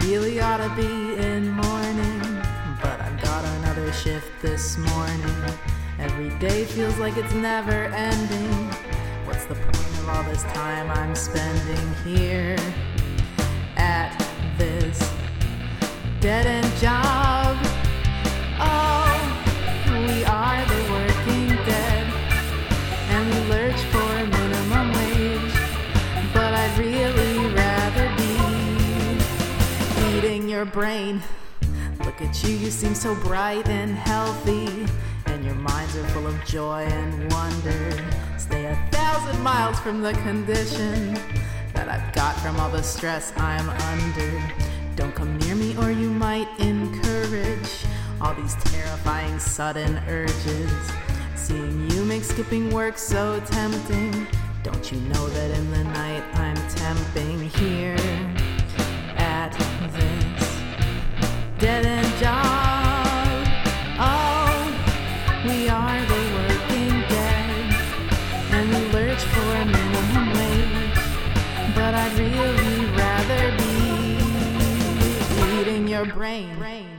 really ought to be in mourning, but I've got another shift this morning. Every day feels like it's never ending. What's the point of all this time I'm spending here at this dead-end job? Oh, we are the working dead, and we lurch for minimum wage, but I'd really rather be eating your brain. Look at you, you seem so bright and healthy, and your minds are full of joy and wonder. Stay 1,000 miles from the condition that I've got from all the stress I'm under. Don't come near me or you might encourage all these terrifying sudden urges. Seeing you makes skipping work so tempting. Don't you know that in the night I'm temping here at this dead-end job? Oh, we are the working dead, and we lurch for a minimum wage, but I'd really rather be eating your brain.